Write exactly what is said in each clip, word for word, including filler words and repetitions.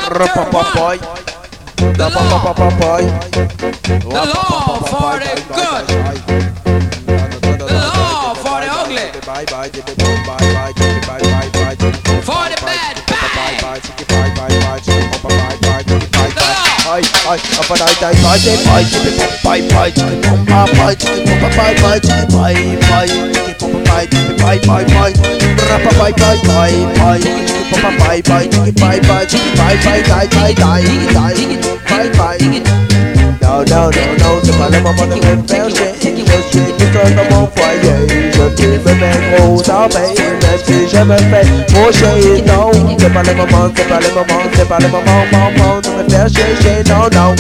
Rapapapai. The law, Rapapapai. the law for the good, the law for the ugly, Bye bye, bye bye, bye bye, bye bye, for the bad, bad. bye, bye bye, bye bye, bye bye. Bye, bye, up and I die, bye, bye, bye, bye, bye, bye, bye, bye, bye, bye, bye, bye, bye, bye, rapa, bye, bye, bye, bye, bye, bye, bye, bye, bye, bye, bye, die, die, die, die, bye, bye. No, no, no, no, c'est pas le moment de me faire chier. Je suis tout seul dans mon foyer. Je filme mes gros armées, même si je me fais trop chier. Non, c'est pas le moment, c'est pas le moment, c'est pas le moment, moment de me faire chier, chier. Non, non.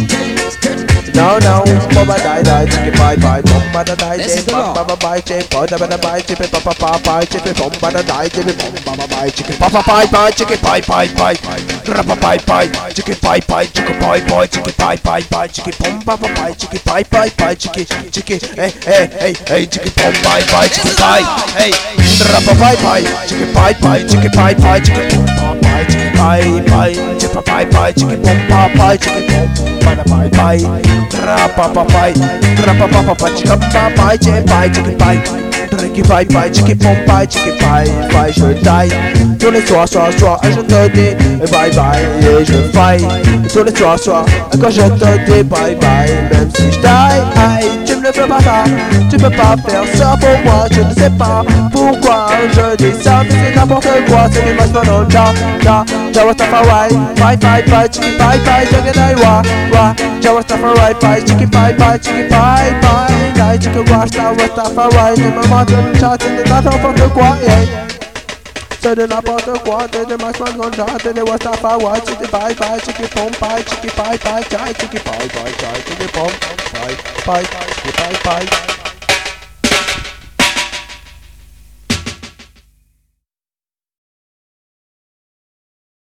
No, no, mama die die, chicken bye bye, mama da die, chicken mama bye, chicken bye bye bye, chicken papa papa bye, chicken mama da die, chicken mama bye, chicken papa bye bye, chicken bye bye bye, rapa bye bye, chicken bye bye, chicken bye bye, chicken bye bye bye, chicken papa bye, chicken bye bye bye, chicken chicken, hey hey hey hey, chicken bye bye, chicken bye, hey, rapa bye bye, chicken bye bye, chicken bye bye, chicken papa bye, chicken bye bye, chicken bye bye, chicken papa bye, chicken mama bye bye. Rapapapai, rapapapai, chicken papai, chicken pie, chicken pie, chicken pie, pie, chicken pompai, chicken pie, pie, je die. Tous les soirs, soirs, soirs, je te dis bye bye et je faille. Tous les soirs, soirs, quand je te dis bye bye, même si je die, aïe, tu me le fais pas ça, tu peux pas faire ça pour moi, je ne sais pas pourquoi je dis ça, mais c'est n'importe quoi, c'est du match pendant ja, ja, ja, what's up, alright, bye bye bye, chicken pie, pie, chicken I wa, wa. Rastafari pie, chicken pie pie, chicken pie pie, die chicken rasta, Rastafari, de ma mort de chat, c'est de n'importe quoi, yeah. C'est de n'importe quoi, c'est de ma soin de chat, c'est de Rastafari, chicken pie pie, chicken pom pie, chicken pie pie, chicken pie pie, chicken pom pie, pie, pie, pie, pie.